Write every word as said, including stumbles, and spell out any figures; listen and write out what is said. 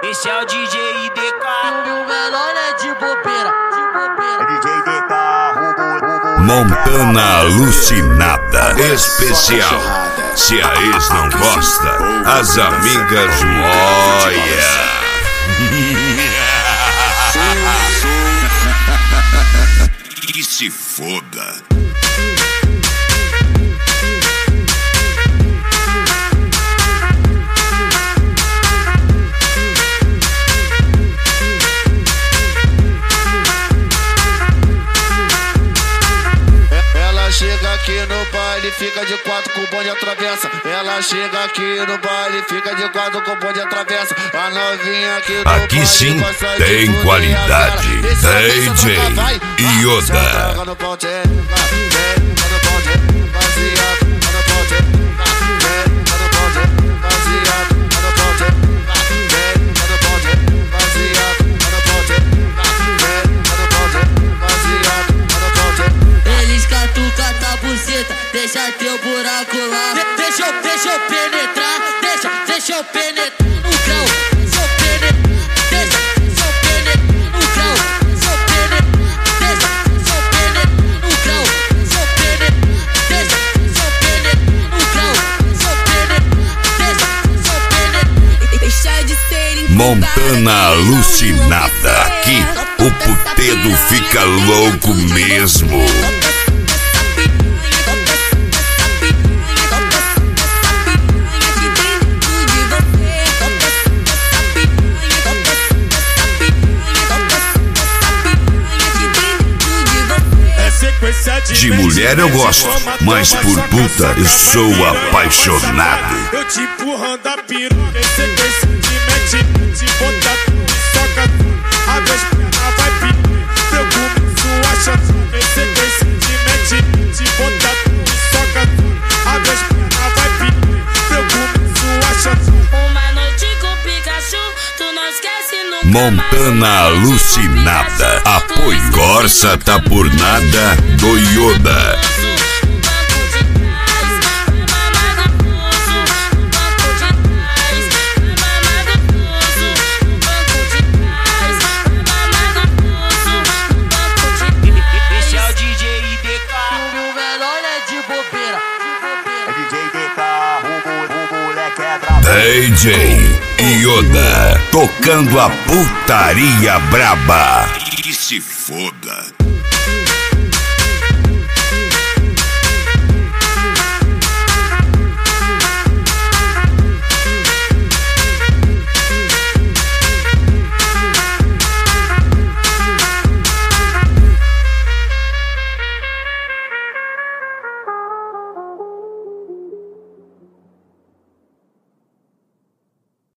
Esse é o D J I D K. E o menor é de bobeira, de bobeira. D J I D K. Montana Alucinada Especial. Se a ex não gosta, as amigas moia. Que se foda. Ela chega aqui no baile, fica de quatro com o bonde atravessa. Ela chega aqui no baile, fica de quatro com o bonde atravessa. A novinha aqui do Aqui baile sim gosta tem de qualidade. D J Yoda. Deixa teu buraco lá. De deixa, eu, deixa eu penetrar. Deixa, deixa eu penetrar no grau. Deixa eu penetrar. Deixa, deixa eu penetrar no grau. Deixa eu penetrar. Deixa, deixa eu penetrar no grau. Deixa eu penetrar. Deixa, deixa eu penetrar no grau. Deixa eu penetrar. Deixa, deixa eu penetrar. Deixa de ser Montana Alucinada. Aqui o putedo fica louco mesmo. De mulher eu gosto, mas por puta eu sou apaixonado. Eu te empurrando a piroca, em sequência de mete, te botar tudo e soca tudo. A minhas pernas vai pedir, eu começo a chantar. Em sequência de mete, te botar tudo e soca tudo. A minhas pernas vai pedir, eu começo a chantar. Uma noite com Pikachu, tu não esquece nunca. Montana Alucinada. Apoio Corsa tá por nada do Yoda. Esse é o D J I D K. E o menor é de bobeira, de bobeira. D J I D K, o moleque é brabo. D J Yoda tocando a putaria braba. Que se foda.